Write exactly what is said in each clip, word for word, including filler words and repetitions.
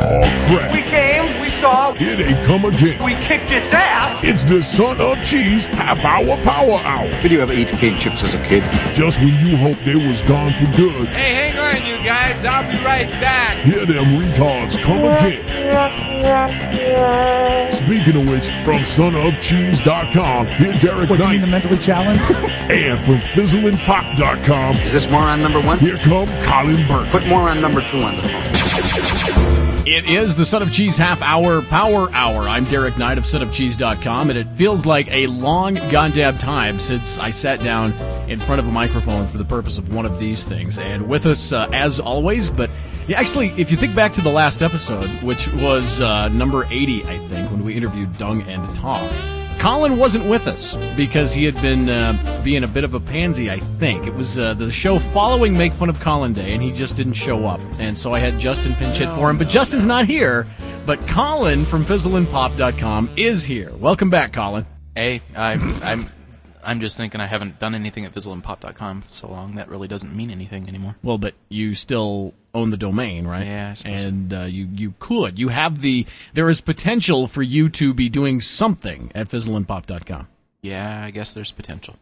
crap. We came, we saw, Here they come again. we kicked its ass. It's the Son of Cheese half-hour power hour. Did you ever eat cane chips as a kid? Just when you hoped they was gone for good, Hey, hang on, you guys. I'll be right back. here them retards come again. Speaking of which, from son of cheese dot com, here's Derek What, do you mean Knight. the mentally challenged? And from fizzling pop dot com, Is this moron number one? here come Colin Burke. Put moron number two on the phone. It is the Son of Cheese Half Hour Power Hour. I'm Derek Knight of son of cheese dot com, and it feels like a long goddamn time since I sat down in front of a microphone for the purpose of one of these things. And with us, uh, as always, but yeah, actually, if you think back to the last episode, which was uh, number eighty, I think, when we interviewed Dung and Tom, Colin wasn't with us because he had been uh, being a bit of a pansy, I think. It was uh, the show following Make Fun of Colin Day, and he just didn't show up. And so I had Justin pinch hit for him, but Justin's not here. But Colin from fizzling pop dot com is here. Welcome back, Colin. Hey, I'm I'm I'm just thinking I haven't done anything at fizzling pop dot com for so long that really doesn't mean anything anymore. Well, but you still own the domain, right? Yeah, I suppose so. And uh, you you could. You have the. There is potential for you to be doing something at fizzling pop dot com. Yeah, I guess there's potential.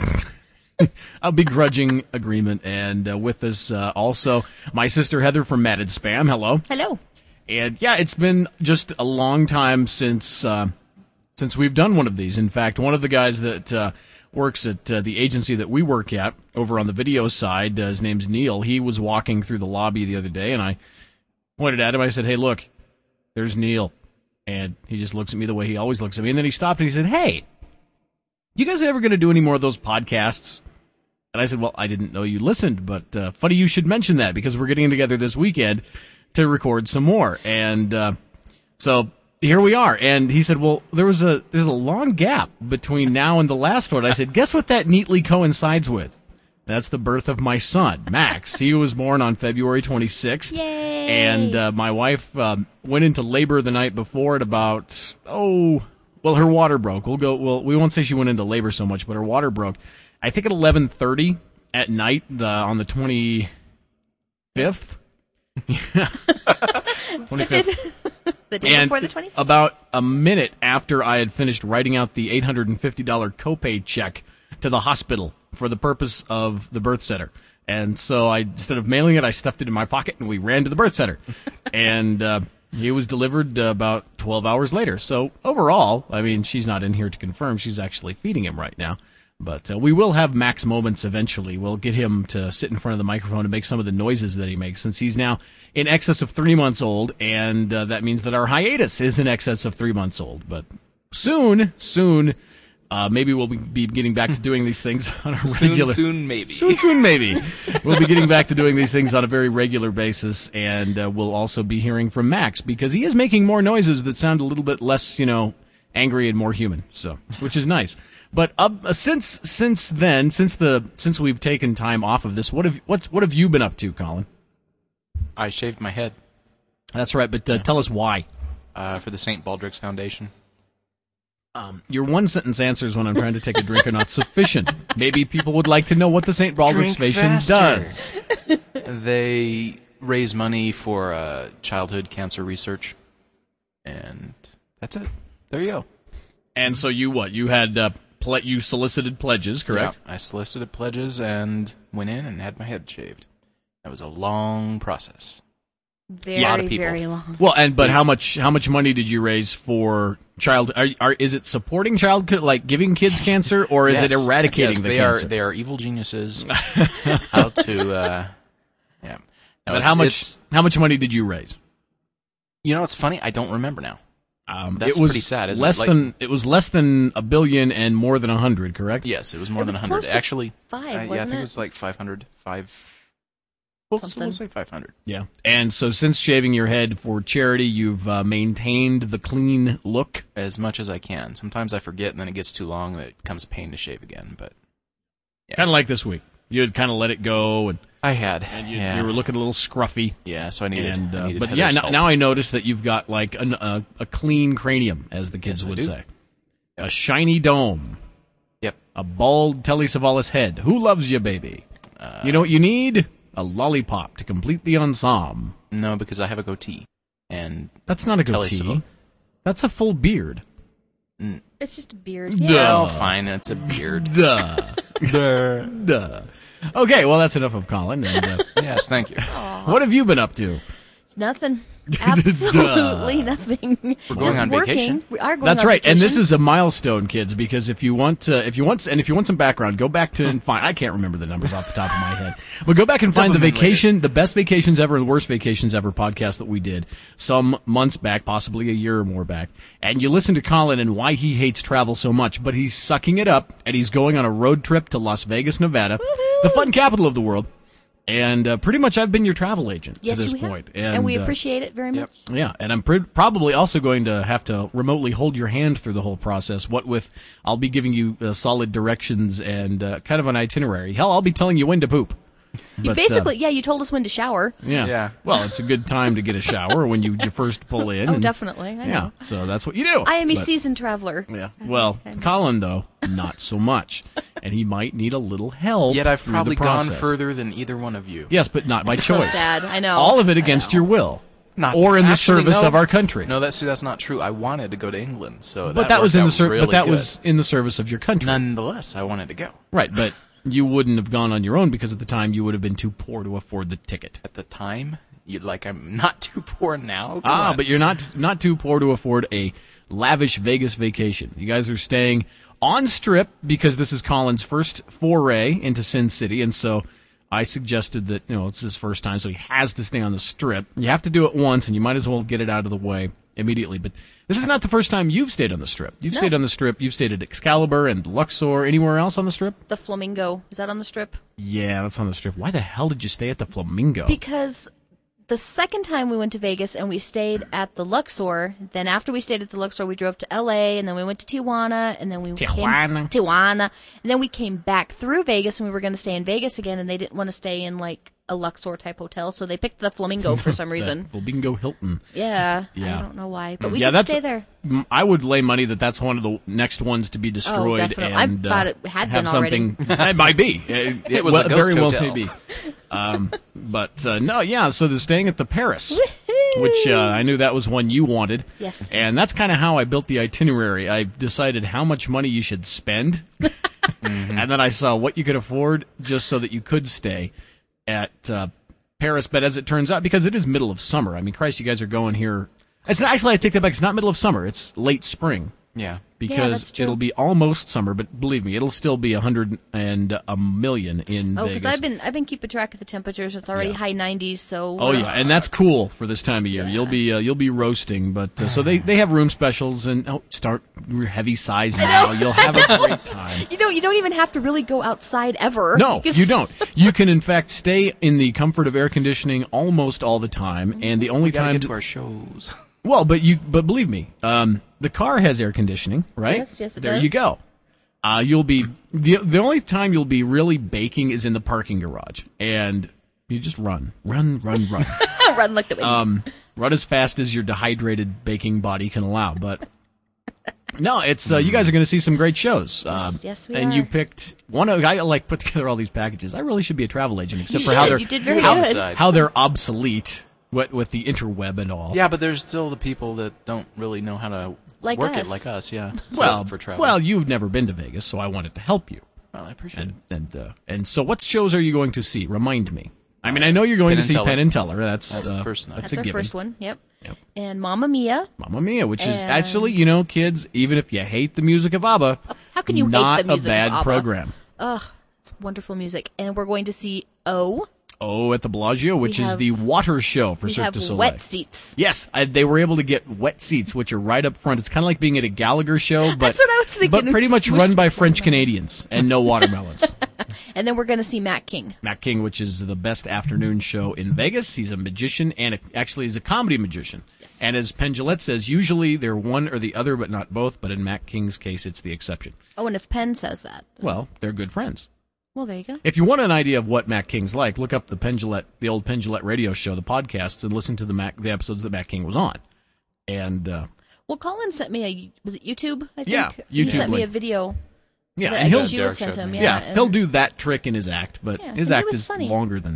A begrudging agreement, and uh, with us uh, also my sister Heather from Matted Spam. Hello. Hello. And yeah, it's been just a long time since uh, since we've done one of these. In fact, one of the guys that uh, works at uh, the agency that we work at over on the video side, uh, his name's Neil. He was walking through the lobby the other day, and I pointed at him. I said, "Hey, look, there's Neil." And he just looks at me the way he always looks at me. And then he stopped and he said, "Hey, you guys ever going to do any more of those podcasts?" And I said, "Well, I didn't know you listened, but uh, funny you should mention that because we're getting together this weekend to record some more." And uh, so here we are. And he said, "Well, there was a there's a long gap between now and the last one." I said, "Guess what that neatly coincides with? That's the birth of my son, Max. He was born on February twenty-sixth. Yay. And uh, my wife um, went into labor the night before at about, oh, well, her water broke. We'll go. Well, we won't say she went into labor so much, but her water broke. I think at eleven thirty at night the, on the twenty-fifth. twenty-fifth. The day And before the twenty-sixth. about a minute after I had finished writing out the eight hundred fifty dollars copay check to the hospital for the purpose of the birth center. And so I, instead of mailing it, I stuffed it in my pocket and we ran to the birth center. and uh, he was delivered uh, about twelve hours later. So overall, I mean, she's not in here to confirm. She's actually feeding him right now. But uh, we will have Max moments eventually. We'll get him to sit in front of the microphone and make some of the noises that he makes, since he's now in excess of three months old, and uh, that means that our hiatus is in excess of three months old. But soon, soon, uh, maybe we'll be getting back to doing these things on a Soon, regular... soon, maybe. Soon, soon, maybe. We'll be getting back to doing these things on a very regular basis, and uh, we'll also be hearing from Max, because he is making more noises that sound a little bit less, you know, angry and more human, so, which is nice. But uh, since since then, since the since we've taken time off of this, what have what what have you been up to, Colin? I shaved my head. That's right, but uh, tell us why. Uh, for the Saint Baldrick's Foundation. Um, your one sentence answers when I'm trying to take a drink are not sufficient. Maybe people would like to know what the Saint Baldrick's Drink Foundation faster. does. They raise money for uh, childhood cancer research, and that's it. There you go. And so you what? You had uh, ple- you solicited pledges, correct? Yeah, I solicited pledges and went in and had my head shaved. That was a long process. Very, lot of people. very long. Well, and but how much how much money did you raise for child? Are, are is it supporting child like giving kids cancer, or is Yes. it eradicating yes, the they cancer? are they are evil geniuses. How to? Uh, yeah. No, but it's- how much it's- how much money did you raise? You know, it's funny. I don't remember now. Um, That's it was pretty sad, isn't less it? Like- than it was less than a billion and more than a hundred, correct? Yes, it was more It than was a hundred. close to Actually, five, uh, yeah, I wasn't think it? it was like five hundred. Five. We'll, Something. we'll say five hundred. Yeah. And so since shaving your head for charity, you've uh, maintained the clean look. As much as I can. Sometimes I forget, and then it gets too long, and it becomes a pain to shave again. But yeah. Kind of like this week. You had kind of let it go, and I had. and you, yeah. you were looking a little scruffy. yeah, so I needed. And, I uh, needed but Heather's yeah, now, help. now I notice that you've got like an, uh, a clean cranium, as the kids Yes, I would do. say. A shiny dome. Yep. A bald Telly Savalas head. Who loves you, baby? Uh, You know what you need? A lollipop to complete the ensemble. No, because I have a goatee. and That's not a Telly goatee. Savalas. That's a full beard. It's just a beard. Duh. Yeah. Oh, fine, it's a beard. Duh. Duh. Okay, well, that's enough of Colin. And, uh, Yes, thank you. what have you been up to? Nothing. Absolutely nothing. We're going Just on working. vacation? We are going That's on right, and this vacation. is a milestone, kids. Because if you want, uh, if you want, and if you want some background, go back to and find. I can't remember the numbers off the top of my head, but go back and find the Double vacation, the best vacations ever, and the worst vacations ever podcast that we did some months back, possibly a year or more back. And you listen to Colin and why he hates travel so much, but he's sucking it up, and he's going on a road trip to Las Vegas, Nevada, the fun capital of the world. And uh, pretty much I've been your travel agent yes, to this we have. point. And, we uh, appreciate it very much. Yeah, and I'm pr- probably also going to have to remotely hold your hand through the whole process. What with, I'll be giving you uh, solid directions and uh, kind of an itinerary. Hell, I'll be telling you when to poop. You But, basically, uh, yeah, you told us when to shower. yeah. Yeah. Well, it's a good time to get a shower when you, you first pull in. Oh, and- definitely. I know. Yeah, so that's what you do. I am a But- seasoned traveler. Yeah. Well, Colin, though, not so much. And he might need a little help. Yet I've through probably the gone process. further than either one of you. Yes, but not by So choice. sad. I know. All of it I against know. your will. Not or in the actually, service no. of our country. No, that's that's not true. I wanted to go to England, so but that, that was worked in the out ser- really but that good. was in the service of your country. Nonetheless, I wanted to go. Right, but you wouldn't have gone on your own because at the time you would have been too poor to afford the ticket. At the time, you like I'm not too poor now. Come Ah, on. but you're not not too poor to afford a lavish Vegas vacation. You guys are staying on Strip because this is Colin's first foray into Sin City, and so I suggested that, you know, it's his first time, so he has to stay on the Strip. You have to do it once, and you might as well get it out of the way immediately. But this is not the first time you've stayed on the Strip. You've No. stayed on the Strip. You've stayed at Excalibur and Luxor. Anywhere else on the Strip? The Flamingo. Is that on the Strip? Yeah, that's on the Strip. Why the hell did you stay at the Flamingo? Because the second time we went to Vegas and we stayed at the Luxor, then after we stayed at the Luxor, we drove to L A, and then we went to Tijuana, and then we Tijuana. came Tijuana, and then we came back through Vegas, and we were going to stay in Vegas again, and they didn't want to stay in like a Luxor type hotel, so they picked the Flamingo for some reason. Flamingo Hilton. Yeah, Yeah. I don't know why, but we yeah, did that's, stay there. m- I would lay money that that's one of the next ones to be destroyed. definitely. I And, thought uh, it had have been already. something. It might be. It, It was well, a ghost very well hotel. may be. Um, but uh, no, yeah. So they're staying at the Paris, which uh, I knew that was one you wanted. Yes. And that's kind of how I built the itinerary. I decided how much money you should spend, and then I saw what you could afford just so that you could stay at uh, Paris. But as it turns out, because it is middle of summer, I mean, Christ, you guys are going here. It's not, actually, I take that back. It's not middle of summer. It's late spring. yeah. Because that's true. it'll be almost summer, but believe me, it'll still be a hundred and a million in Oh, Vegas. because I've been I've been keeping track of the temperatures. It's already Yeah. high nineties, so Oh we're- yeah, and that's cool for this time of year. You'll be uh, you'll be roasting, but uh, so they, they have room specials and oh, start your heavy size now. You'll have a great time. You know, you don't even have to really go outside ever. No, can you st- don't. You can in fact stay in the comfort of air conditioning almost all the time, and the only We gotta time get to our shows. well, but you but believe me, um, the car has air conditioning, right? Yes, yes, it there does. you go. Uh, you'll be the the only time you'll be really baking is in the parking garage, and you just run, run, run, run, Run like the wind. um, run as fast as your dehydrated baking body can allow. But no, it's uh, you guys are going to see some great shows. Um, yes, we and are. you picked one. Of, I like put together all these packages. I really should be a travel agent, except You for how did. they're You did very how, good. Side. how they're obsolete with, with the interweb and all. Yeah, but there's still the people that don't really know how to Like work us. it like us. Yeah. to- Well, for travel. well, you've never been to Vegas, so I wanted to help you. Well, I appreciate it. And and uh, and so, what shows are you going to see? Remind me. I mean, I know you're going Penn to and see Teller. Penn and Teller. That's That's uh, the first night. That's, That's a our given. first one. Yep. Yep. And Mamma Mia. Mamma Mia, which is And- actually, you know, kids, even if you hate the music of ABBA, How can you hate not the music a bad of ABBA? program. Ugh, it's wonderful music. And we're going to see O. Oh, at the Bellagio, which We is have- the water show for We Cirque have du Soleil. wet seats. Yes, I, they were able to get wet seats, which are right up front. It's kind of like being at a Gallagher show, but That's what I was thinking. but pretty much Smush run by before French that. Canadians and no watermelons. And then we're going to see Matt King. Matt King, which is the best afternoon show in Vegas. He's a magician and a, actually he's a comedy magician. Yes. And as Penn Jillette says, usually they're one or the other, but not both. But in Matt King's case, it's the exception. Oh, and if Penn says that. Well, they're good friends. Well, there you go. If you want an idea of what Matt King's like, look up the Penn Jillette, the old Penn Jillette radio show, the podcasts, and listen to the Mac, the episodes that Matt King was on. And uh, Well, Colin sent me a, was it YouTube, I think? Yeah, He YouTube sent me link. a video. yeah, that and I he'll think Sheila Derek sent showed him. me. Yeah, yeah, and- he'll do that trick in his act, but Yeah, his and he act was is funny. longer than that.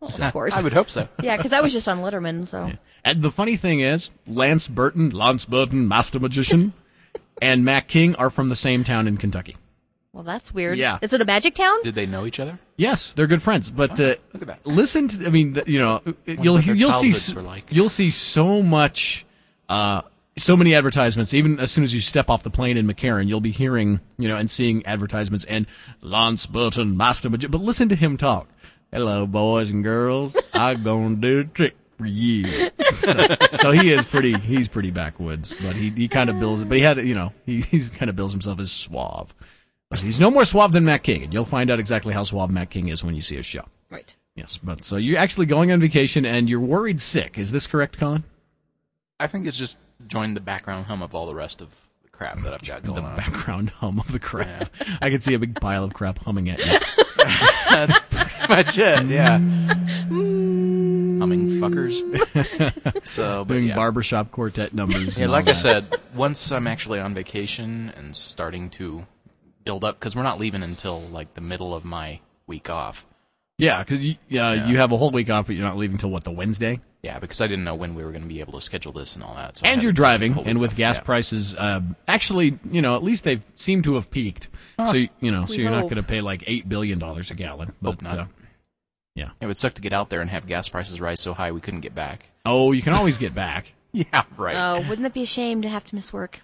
Of course. I would hope so. Yeah, because that was just on Letterman, so. And the funny thing is, Lance Burton, Lance Burton, Master Magician, and Mac King are from the same town in Kentucky. Well, that's weird. Yeah. Is it a magic town? Did they know each other? Yes, they're good friends. But uh, look at that. listen to, I mean, th- you know, you'll what their you'll see childhoods s- were like. you'll see so much, uh, so many advertisements. Even as soon as you step off the plane in McCarran, you'll be hearing, you know, and seeing advertisements and Lance Burton, Master Magician. But listen to him talk. Hello, boys and girls. I'm gonna do a trick for you. So, so he is pretty. He's pretty backwoods, but he he kind of bills. But he had, you know, he he's kind of bills himself as suave. But he's no more suave than Matt King, and you'll find out exactly how suave Matt King is when you see his show. Right. Yes, but so you're actually going on vacation, and you're worried sick. Is this correct, Colin? I think it's just join the background hum of all the rest of the crap that I've got going The on. background hum of the crap. I can see a big pile of crap humming at you. That's pretty much it, yeah. Humming fuckers. So, but Doing yeah. barbershop quartet numbers. Yeah, and like all I that. said, once I'm actually on vacation and starting to build up, because we're not leaving until like the middle of my week off. Yeah, because you, uh, Yeah. you have a whole week off, but you're not leaving till what, the Wednesday? Yeah, because I didn't know when we were going to be able to schedule this and all that. So I And had you're to take the driving, whole and week with off. gas Yeah. prices, uh, actually, you know, at least they seem to have peaked. So you you know, so We you're not hope. going to pay like eight billion dollars a gallon. But Hope not. Uh, yeah. It would suck to get out there and have gas prices rise so high we couldn't get back. Oh, you can always get back. Yeah, right. Oh, wouldn't that be a shame to have to miss work?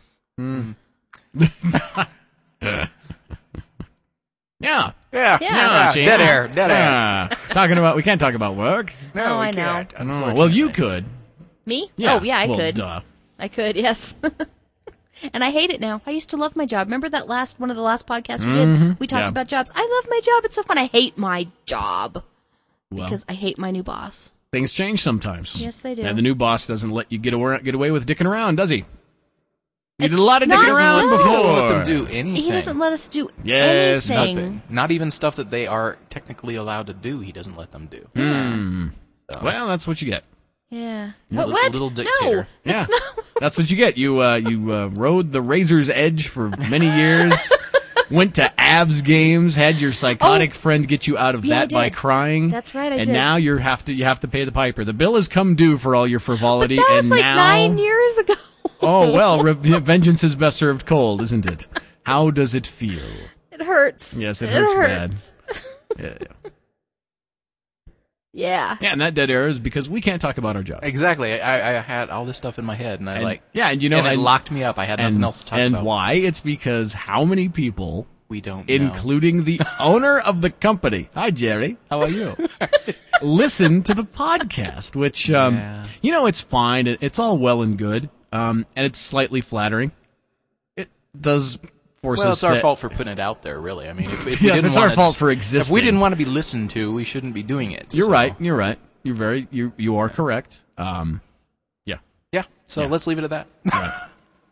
Yeah. yeah, Yeah. see? dead air, dead air. Yeah. Talking about, we can't talk about work. No, we I know. can't, No, unfortunately. well, you could. Me? Yeah. Oh, yeah, I well, could. Duh. I could, yes. And I hate it now. I used to love my job. Remember that last one of the last podcasts we did? We talked Yeah. about jobs. I love my job. It's so fun. I hate my job Well, because I hate my new boss. things change sometimes. Yes, they do. And the new boss doesn't let you get away, get away with dicking around, does he? You did a It's lot of not- dicking around no. before. He doesn't let them do anything. He doesn't let us do Yes, anything. Nothing. Not even stuff that they are technically allowed to do. He doesn't let them do. Hmm. So, Well, that's what you get. Yeah. Little- What? What? little No, dictator. Yeah, that's not. that's what you get. You uh, you uh, rode the razor's edge for many years. Went to Avs games. Had your psychotic Oh. friend get you out of Yeah, I that by did. crying. That's right, I and did. now you have to you have to pay the piper. The bill has come due for all your frivolity. That was and like now, nine years ago. oh well, re- vengeance is best served cold, isn't it? How does it feel? It hurts. Yes, it hurts bad. hurts. Yeah, yeah. Yeah. Yeah, and that dead air is because we can't talk about our job. exactly. I, I had all this stuff in my head, and I And- like. yeah, and you know, and it and- locked me up. I had nothing and, else to talk and about. why? It's because how many people, We don't know. including the owner of the company, hi Jerry, how are you? Listen to the podcast, which um, Yeah. you know, it's fine. It, it's all well and good, um, and it's slightly flattering. It does force Well, us it's our to. fault for putting it out there. Really, I mean, if, if we Yes, didn't it's our want fault it, for If existing. we didn't want to be listened to, we shouldn't be doing it. You're so- right. You're right. You're very. You you are correct. Um, yeah. Yeah. So Yeah. let's leave it at that. Right.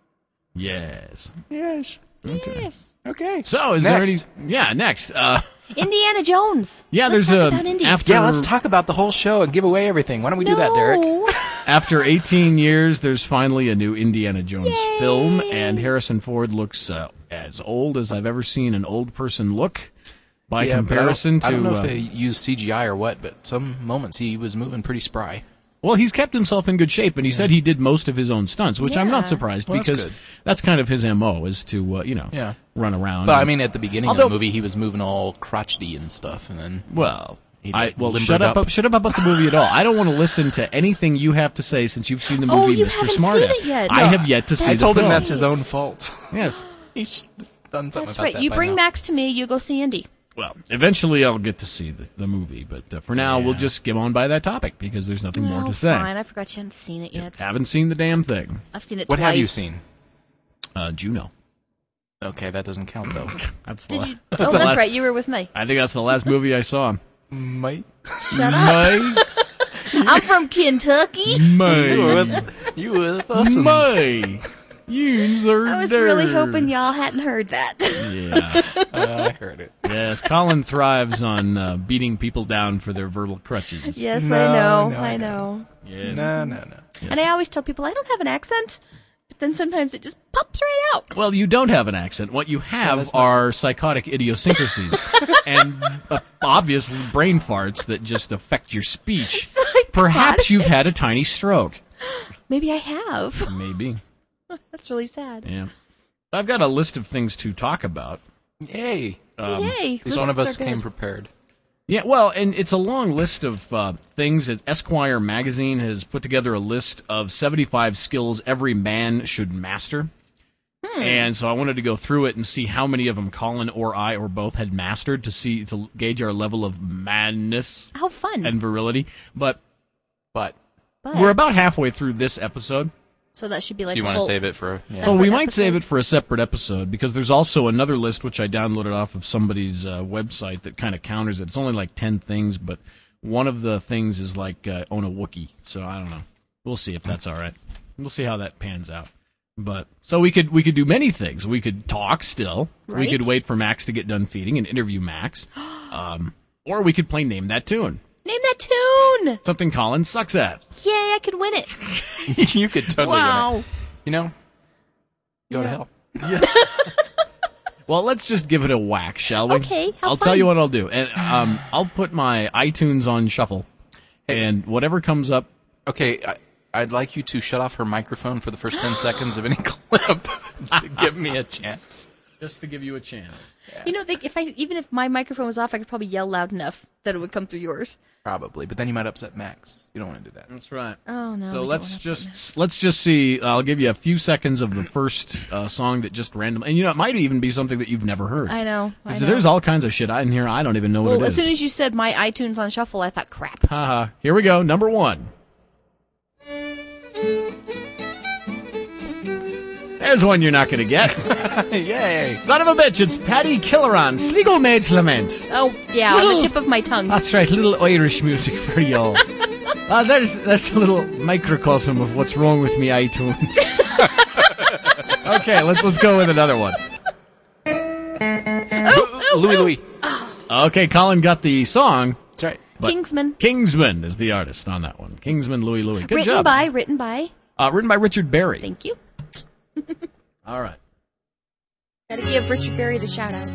Yes. yes. Okay. Yes. Okay. So is Next. there any? Yeah. Next. Uh, Indiana Jones. yeah. Let's there's talk a about Indy. after. Yeah, let's talk about the whole show and give away everything. Why don't we do that, Derek? No. After eighteen years, there's finally a new Indiana Jones Yay. film, and Harrison Ford looks uh, as old as I've ever seen an old person look. By Yeah, but comparison I don't, to, I don't know uh, if they use C G I or what, but some moments he was moving pretty spry. well, he's kept himself in good shape, and he said he did most of his own stunts, which I'm Yeah. not surprised Well, that's because good. that's kind of his M O is to uh, you know Yeah. run around. But I and- mean, at the beginning Although- of the movie, he was moving all crotchety and stuff, and then well. He, I, like, well, limbered shut up, up. shut up about the movie at all. I don't want to listen to anything you have to say since you've seen the Oh, movie, you Mister haven't Smartass. seen it yet. I No. have yet to see I the told him film. that's his own fault. Yes. He should have done something That's about right. that You by bring now. Max to me. You go see Indy. Well, eventually I'll get to see the, the movie, but uh, for now we'll Yeah. just skip on by that topic because there's nothing more No, to say. fine. I forgot you hadn't seen it yet. Haven't seen the damn thing. I've seen it What twice. have you seen? Uh, Juno. Okay, that doesn't count though. That's the Did la- you? that's Oh, the that's last- right. You were with me. I think that's the last movie I saw. Mate. Shut up. May, I'm from Kentucky. May, You were with us. May. Yous are I was really there. hoping y'all hadn't heard that. Yeah. I heard it. Yes, Colin thrives on uh, beating people down for their verbal crutches. Yes, No, I know. no, I no. know. Yes. No, no, no. And I always tell people I don't have an accent. But then sometimes it just pops right out. Well, you don't have an accent. What you have that's not- are psychotic idiosyncrasies and uh, obvious brain farts that just affect your speech. Perhaps you've had a tiny stroke. Maybe I have. Maybe. That's really sad. Yeah. I've got a list of things to talk about. Yay! Um, Yay. Each one of lists us are good. came prepared. Yeah, well, and it's a long list of uh, things that Esquire magazine has put together a list of seventy-five skills every man should master. Hmm. And so I wanted to go through it and see how many of them Colin or I or both had mastered to see to gauge our level of madness How fun. and virility. But But but, we're about halfway through this episode. so that should be like do you a want to whole- save it for? Yeah. So we Separate might episode? save it for a separate episode because there's also another list which I downloaded off of somebody's uh, website that kind of counters it. It's only like ten things, but one of the things is like uh, own a Wookiee. So I don't know. We'll see if that's all right. We'll see how that pans out. But so we could we could do many things. We could talk still. We Right. could wait for Max to get done feeding and interview Max. um, or we could play Name That Tune. Name that tune! Something Colin sucks at. Yay, I could win it. You could totally win Wow. it. You know, go to hell. Well, let's just give it a whack, shall we? Okay, how I'll fun. tell you what I'll do, and um, I'll put my iTunes on shuffle, and whatever comes up. Okay, I, I'd like you to shut off her microphone for the first ten seconds of any clip to give me a chance. Just to give you a chance. You know, they, if I even if my microphone was off, I could probably yell loud enough that it would come through yours. Probably, but then you might upset Max. You don't want to do that. That's right. Oh no! So we let's don't wanna upset just let's just see. I'll give you a few seconds of the first uh, song that just random, and you know it might even be something that you've never heard. Max. I know. I 'Cause know. there's all kinds of shit in here I don't even know what well, it as is. soon as you said my iTunes on shuffle, I thought, crap. Haha. Here we go. Number one. There's one you're not going to get. Yay! Son of a bitch, it's Paddy Killeran, Sligo Maid's Lament. Oh yeah, on the tip of my tongue. That's right, little Irish music for y'all. uh, there's, there's a little microcosm of what's wrong with me iTunes. Okay, let's let's go with another one. Louis Louis. Okay, Colin got the song. That's right. but Kingsman. Kingsman is the artist on that one. Kingsman Louis Louis. Good Written job. by, written by. Uh, written by Richard Berry. Thank you. All right. Gotta give Richard Berry the shout out.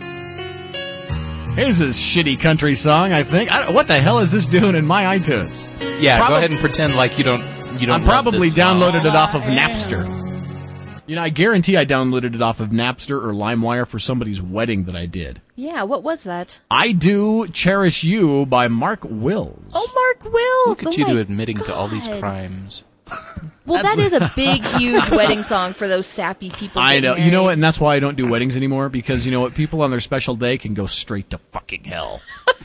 Here's a shitty country song, I think. I don't, what the hell is this doing in my iTunes? Yeah, Probab- go ahead and pretend like you don't. You don't. I love probably this song. downloaded it off of Napster. You know, I guarantee I downloaded it off of Napster or LimeWire for somebody's wedding that I did. Yeah, what was that? I Do Cherish You by Mark Wills. Oh, Mark Wills. Look at oh you my to admitting to all these God. crimes. Well, that is a big, huge wedding song for those sappy people. I getting know. You know married. what? And that's why I don't do weddings anymore, because you know what? People on their special day can go straight to fucking hell.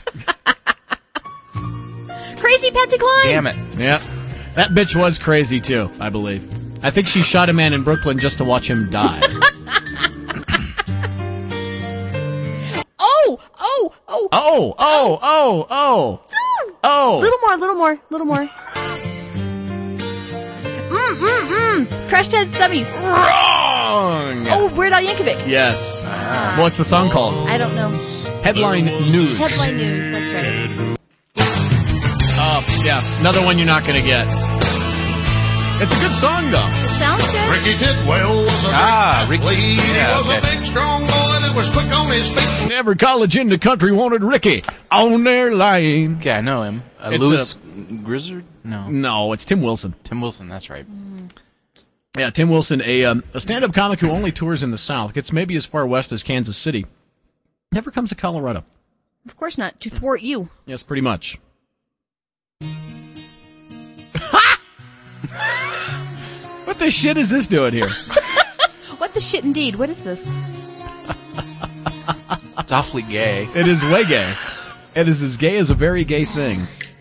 Crazy Patsy Cline. Damn it! Yeah. That bitch was crazy too, I believe. I think she shot a man in Brooklyn just to watch him die. Oh, oh, oh. Oh, oh, oh, oh, oh. Little more, little more, little more. Mm, mm, mm. Crash Test Dummies. Wrong! Oh, Weird Al Yankovic. Yes. What's the song called? I don't know. Headline News. Headline News, that's right. Oh, yeah. Another one you're not going to get. It's a good song, though. It sounds good. Ricky Tidwell was a Ah, great Ricky. athlete. Yeah, He was okay. a big, strong boy that was quick on his feet. Every college in the country wanted Ricky on their line. Okay, I know him. Uh, It's Louis Grizzard? No, No, it's Tim Wilson. Tim Wilson. That's right. Yeah, Tim Wilson, a um, a stand-up comic who only tours in the South, gets maybe as far west as Kansas City. Never comes to Colorado. Of course not. To thwart you. Yes, pretty much. What the shit is this doing here? What the shit indeed? What is this? It's awfully gay. It is way gay. It is as gay as a very gay thing.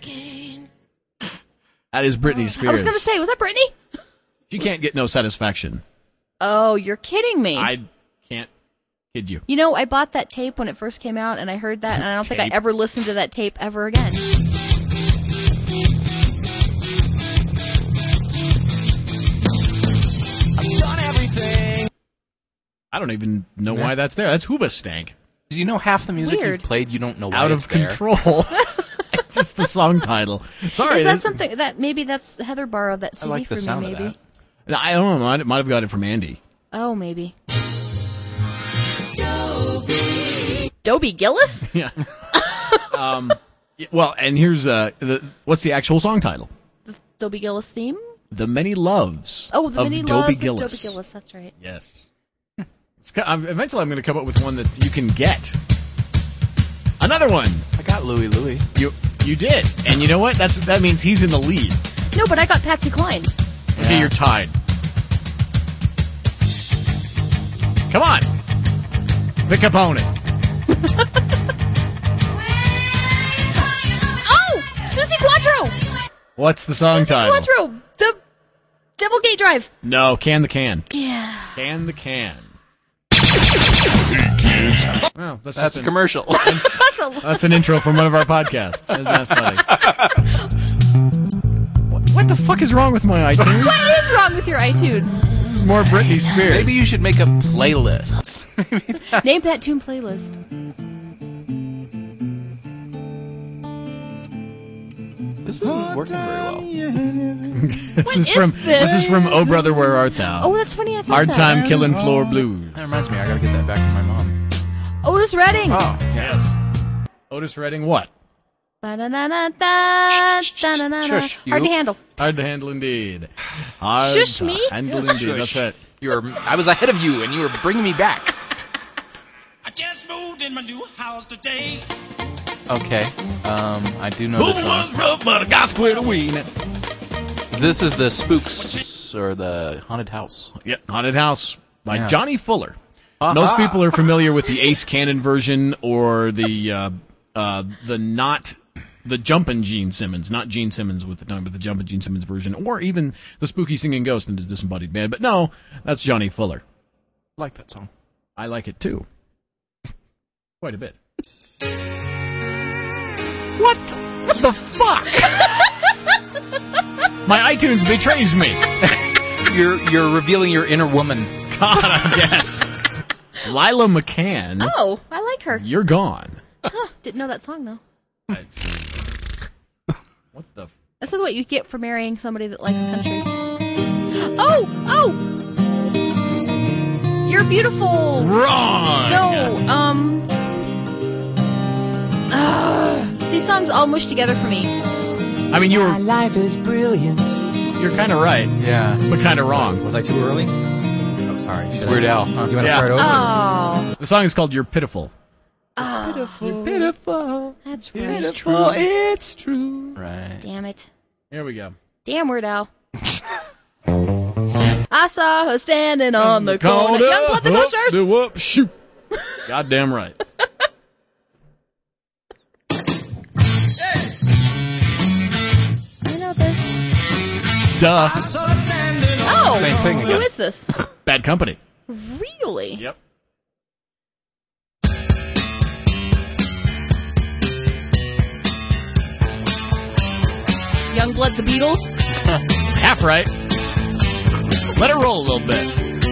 That is Britney Spears. I was going to say, was that Britney? She can't get no satisfaction. Oh, you're kidding me. I can't kid you. You know, I bought that tape when it first came out, and I heard that, and I don't think I Tape? ever listened to that tape ever again. I don't even know why that's there. That's Hoobastank. Do you know half the music Weird. you've played? You don't know why Out it's of there. control. It's just the song title. Sorry. Is that that's- something that maybe that's Heather borrowed that C D I like for the sound me? of Maybe. that. I don't know. I might have got it from Andy. Oh, maybe. Dobie Gillis? Yeah. um, yeah, well, and here's uh, the what's the actual song title? The Dobie Gillis theme? The Many Loves. Oh, The of Many Dobie Loves Gillis. of Dobie Gillis. That's right. Yes. It's, I'm, eventually, I'm going to come up with one that you can get. Another one. I got Louie Louie. You you did, and you know what? That's that means he's in the lead. No, but I got Patsy Cline. Okay, Yeah. you're tied. Come on, pick up on it. Oh, Susie Quattro. What's the song Susie title? Quattro. The Devil Gate Drive. No, Can the Can. Yeah. Can the Can. Well, that's, That's just a an, commercial. That's a. That's an intro from one of our podcasts. Isn't that funny? what, what the fuck is wrong with my iTunes? What is wrong with your iTunes? It's more Britney Spears. Maybe you should make up playlists. Name that tune playlist. This isn't working very well. this is is from this? this is from Oh Brother Where Art Thou? Oh, that's funny. I thought Hard that. Time Killing Floor Blues. That reminds me, I gotta get that back from my mom. Otis Redding. Oh, Yes. Otis Redding what? Ba-da-da-da-da, da-da-da-da. Shush, you. Hard to handle. Hard to handle indeed. Hard Shush to me? handle Yes. indeed. That's it. You were, I was ahead of you, and you were bringing me back. I just moved in my new house today. Okay, um, I do know this song. rough, but I got to quit a weed. This is the Spooks, or the Haunted House. Yeah, Haunted House by Yeah. Johnny Fuller. Uh-huh. Most people are familiar with the Ace Cannon version or the uh, uh, the not the Jumpin' Gene Simmons, not Gene Simmons with the tongue, but the Jumpin' Gene Simmons version, or even the Spooky Singing Ghost and his disembodied band. But no, that's Johnny Fuller. I like that song. I like it too, quite a bit. What the fuck? My iTunes betrays me. You're you're revealing your inner woman. God, I guess. Lila McCann, Oh, I like her. you're gone. Huh, didn't know that song, though. What the? F- This is what you get for marrying somebody that likes country. Oh! Oh! You're beautiful! Wrong. No, um... Uh, these songs all mush together for me. I mean, you My were life is brilliant. you're kind of right, Yeah. but kind of wrong. Was I too early? Oh, sorry. Should Weird I, Al. Do you want to Yeah. start over? Oh, The song is called "You're Pitiful." pitiful. You're pitiful. That's right. It's true. It's true. Right. Damn it. Here we go. Damn, Weird Al. I saw her standing on the corner. Young Blood the whoop, Ghosters! the whoop, shoot. Goddamn right. You know this? Duh. Oh! Same thing Who again. is this? Bad Company. Really? Yep. Young Blood the Beatles? Half right. Let it roll a little bit.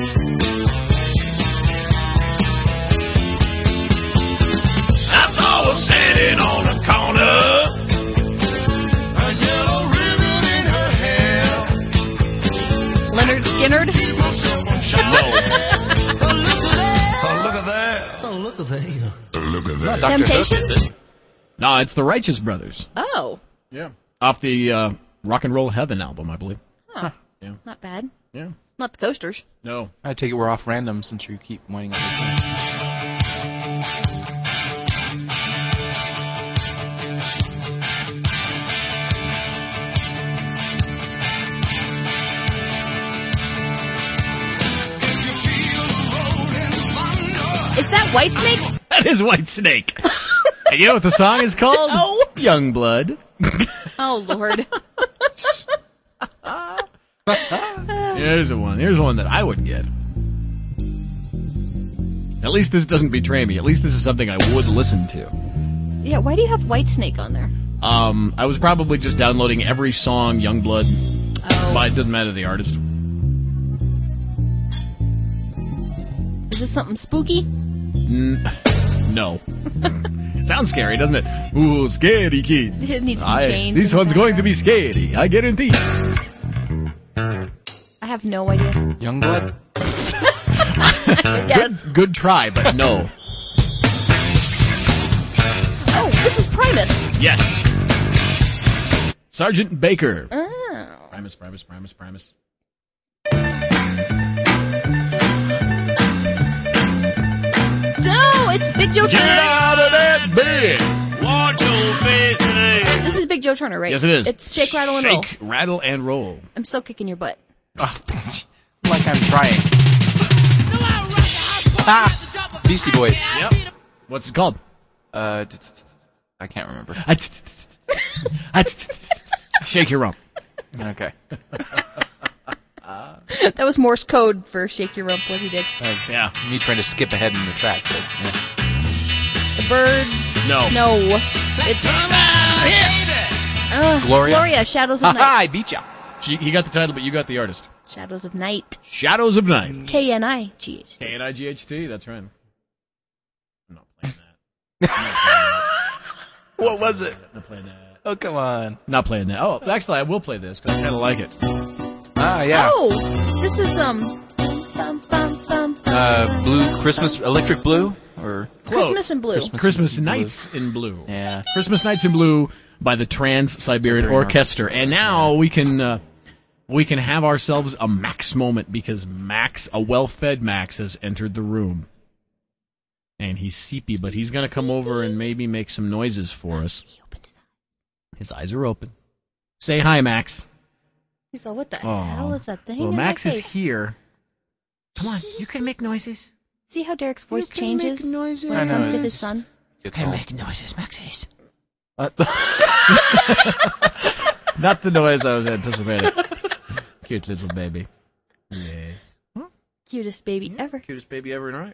I saw her standing on a corner. A yellow ribbon in her hair. Leonard Skinnard? Keep myself from shining. Oh, look at that. Oh, look at that. Oh, look at that. Look at that. Doctor Temptations? Hook, is it? No, it's the Righteous Brothers. Oh, Yeah. Off the uh, Rock and Roll Heaven album, I believe. not bad. Yeah. Not the Coasters. No. I take it we're off random since you keep pointing at this thing. Is that Whitesnake? That is White Snake. And you know what the song is called? Oh. Young Blood. Oh, Lord. Here's a one. Here's one that I would get. At least this doesn't betray me. At least this is something I would listen to. Yeah, why do you have Whitesnake on there? Um, I was probably just downloading every song Youngblood, Oh. but it doesn't matter the artist. Is this something spooky? No. Sounds scary, doesn't it? Ooh, scary kid. It needs some I- chains. This in the one's going to background. be scary, I guarantee. I have no idea. Youngblood? Yes. Good, good try, but no. Oh, this is Primus. Yes. Sergeant Baker. Oh. Primus, Primus, Primus, Primus. No, it's Big Joe Get Turner. out of that bed. Watch your face today. This is Big Joe Turner, right? Yes, it is. It's Shake, Rattle, and Roll. Shake, rattle, and roll. I'm so kicking your butt. Oh, like I'm trying. Ah, Beastie Boys. Yep. What's it called? Uh, t- t- t- I can't remember. Shake your rump. Okay. That was Morse code for Shake Your Rump, what he did. That's Yeah. me trying to skip ahead in the track. But, yeah. The Birds. No. No. It's uh, Gloria? Gloria, Shadows of Ha ha! I Night. beat ya. She, he got the title, but you got the artist. Shadows of Night. Shadows of Night. K N I G H T. K N I G H T, that's right. I'm not playing that. I'm not playing What was it? that. I'm not playing that. Oh, come on. Not playing that. Oh, actually, I will play this because I kind of like it. Ah, yeah. Oh, this is, um, bum, bum, bum, bum. Uh, Blue Christmas, Electric Blue, or Christmas in Blue. Christmas, Christmas in Blue. Nights in Blue. Yeah. Christmas Nights in Blue by the Trans-Siberian Siberian Orchestra. Orchestra. And now we can uh, we can have ourselves a Max moment because Max, a well-fed Max, has entered the room. And he's sleepy, but he's going to come over and maybe make some noises for us. He opened his eyes. His eyes are open. Say hi, Max. He's all, what the Oh. hell is that thing Well, in Max my is face? here. Come on, you can make noises. See how Derek's voice You can changes make noises. when I it know, comes it to is. his son? It's all- noises, Maxis. Uh, not the noise I was anticipating. Cute little baby. Yes. Cutest baby ever. Cutest baby ever, right?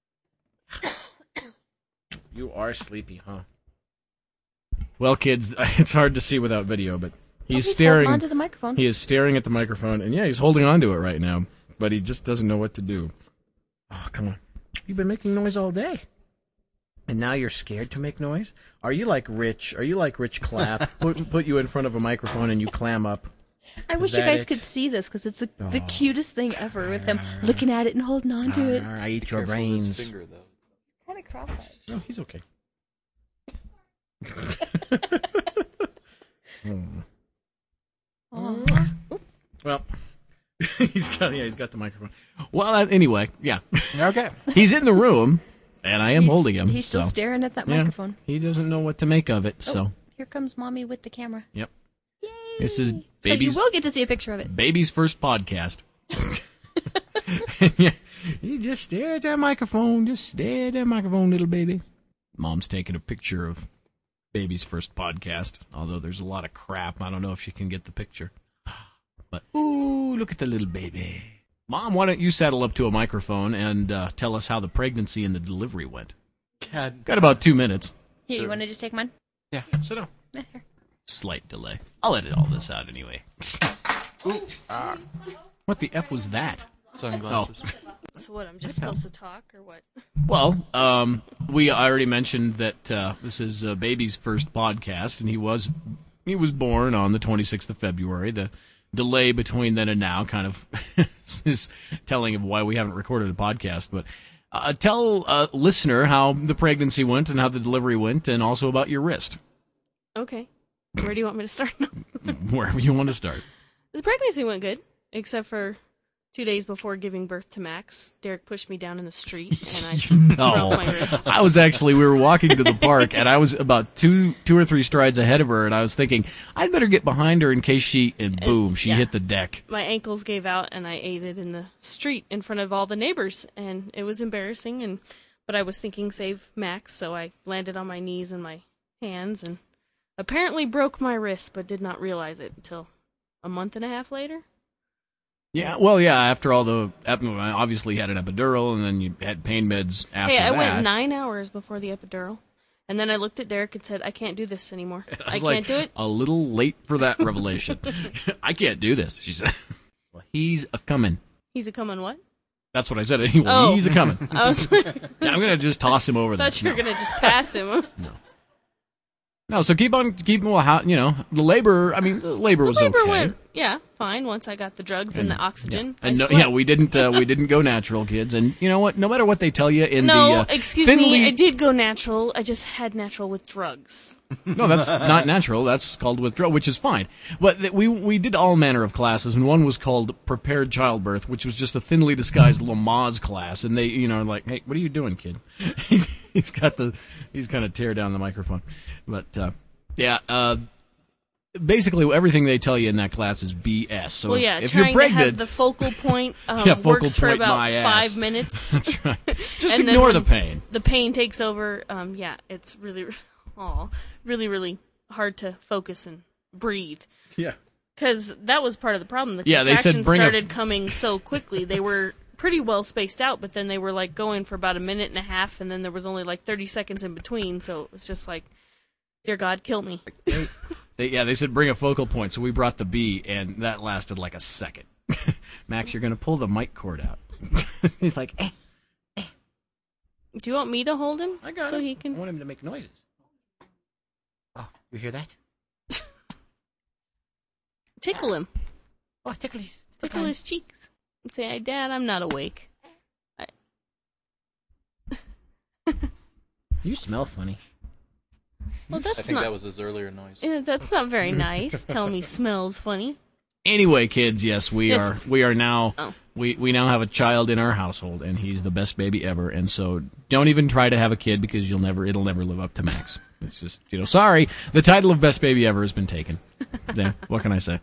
You are sleepy, huh? Well, kids, it's hard to see without video, but he's, Oh, he's staring. holding onto the microphone. He is staring at the microphone, and yeah, he's holding on to it right now, but he just doesn't know what to do. Oh, come on. You've been making noise all day. And now you're scared to make noise? Are you like Rich? Are you like Rich Clapp? put, put you in front of a microphone and you clam up. I wish you that guys it? could see this because it's a, the cutest thing ever with him looking at it and holding on to it. I eat your Careful with his brains. finger, though. Kind of cross-eyed. No, he's okay. Hmm. Aw. Well, he's got yeah, he's got the microphone. Well, uh, anyway, yeah, Okay. he's in the room, and I am He's- holding him. He's still so, staring at that yeah, microphone. he doesn't know what to make of it. So, Oh, here comes Mommy with the camera. yep, Yay! this is So you baby's will get to see a picture of it. baby's first podcast. Yeah, you just stare at that microphone. Just stare at that microphone, little baby. Mom's taking a picture of baby's first podcast. Although there's a lot of crap, I don't know if she can get the picture. But ooh, look at the little baby. Mom, why don't you saddle up to a microphone and uh, tell us how the pregnancy and the delivery went? God. Got about two minutes. Here, you want to just take mine? Yeah. Sit down. Eh, here. Slight delay. I'll edit all this out anyway. What the F was that? Sunglasses. So what, I'm just supposed to talk, or what? Well, um, we already mentioned that uh, this is uh, baby's first podcast, and he was he was born on the twenty-sixth of February. The delay between then and now kind of is telling of why we haven't recorded a podcast. But uh, tell a listener how the pregnancy went and how the delivery went, and also about your wrist, Okay. Where do you want me to start? wherever you want to start. The pregnancy went good, except for two days before giving birth to Max. Derek pushed me down in the street, and I No, broke my wrist. I was actually, we were walking to the park, and I was about two two or three strides ahead of her, and I was thinking, I'd better get behind her in case she, and boom, she yeah. hit the deck. My ankles gave out, and I ate it in the street in front of all the neighbors, and it was embarrassing. And but I was thinking, save Max, so I landed on my knees and my hands, and apparently broke my wrist, but did not realize it until a month and a half later. Yeah, well, yeah, after all the, obviously you had an epidural, and then you had pain meds after Hey, I that. went nine hours before the epidural, and then I looked at Derek and said, I can't do this anymore. I I, was can't like, do it. a little late for that revelation. I can't do this, she said. Well, he's a coming. He's a coming what? That's what I said anyway. Oh. He's a coming. I was like, Yeah, I'm going to just toss him over I there. thought you were No. going to just pass him. No. No, so keep on, keep, well, how, you know, the labor, I mean, the labor The was labor okay. went, yeah, fine. Once I got the drugs and, the oxygen, Yeah. I And no, slept. yeah, we didn't, uh, we didn't go natural, kids. And you know what? No matter what they tell you in no, the, uh, excuse thinly, me, I did go natural. I just had natural with drugs. No, that's not natural. That's called withdrawal, which is fine. But th- we we did all manner of classes, and one was called prepared childbirth, which was just a thinly disguised Lamaze class. And they, you know, like, hey, what are you doing, kid? he's he's got the he's kind of tear down the microphone, but uh, yeah. Uh, basically, everything they tell you in that class is B S. So Well, yeah, if trying you're pregnant, to have the focal point um, Yeah, focal works for point about my ass. five minutes. that's right. Just And then ignore when the pain. The pain takes over. Um, yeah, it's really, aw, really, really hard to focus and breathe. Yeah. Because that was part of the problem. The Yeah, they said contractions bring a f- started coming so quickly. They were pretty well spaced out, but then they were like going for about a minute and a half, and then there was only like thirty seconds in between. So it was just like, dear God, kill me. They, yeah, they said bring a focal point, so we brought the B, and that lasted like a second. Max, you're going to pull the mic cord out. He's like, eh. Do you want me to hold him? I got so him. he can. I want him to make noises. Oh, you hear that? Tickle him. Oh, tickle his, Tickle his cheeks. And say, "Hey, Dad, I'm not awake." I... You smell funny. Well, that's I think not. that was his earlier noise. Yeah, that's not very nice. Tell me smells funny. Anyway, kids, yes, we Yes. are we are now Oh. we, we now have a child in our household, and he's the best baby ever. And so, don't even try to have a kid because you'll never it'll never live up to Max. It's just, you know, sorry, the title of best baby ever has been taken. Yeah, what can I say?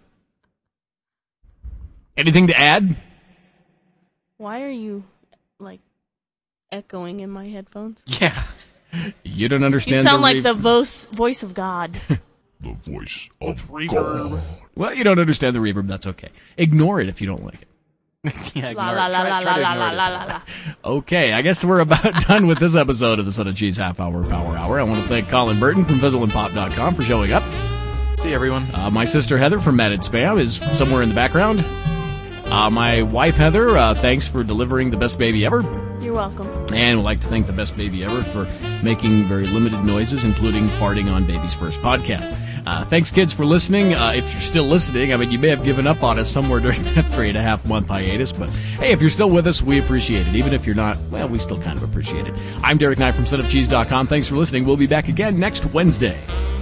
Anything to add? Why are you like echoing in my headphones? Yeah. You don't understand. You sound the like re- the voice voice of God. The voice of reverb. Well, you don't understand the reverb. That's okay. Ignore it if you don't like it. Yeah, La ignore la it. la Try- la try la to la ignore la it la if la you la. Okay, I guess we're about done with this episode of the Son of Cheese Half Hour Power Hour. I want to thank Colin Burton from Fizzle and Pop dot com for showing up. want. See you, everyone. Uh, my sister Heather from Matted Spam is somewhere in the background. Uh, my wife Heather, uh, thanks for delivering the best baby ever. You're welcome. And we'd like to thank the best baby ever for making very limited noises, including farting on Baby's First podcast. Uh, thanks, kids, for listening. Uh, if you're still listening, I mean, you may have given up on us somewhere during that three and a half month hiatus, but hey, if you're still with us, we appreciate it. Even if you're not, well, we still kind of appreciate it. I'm Derek Knight from son of cheese dot com. Thanks for listening. We'll be back again next Wednesday.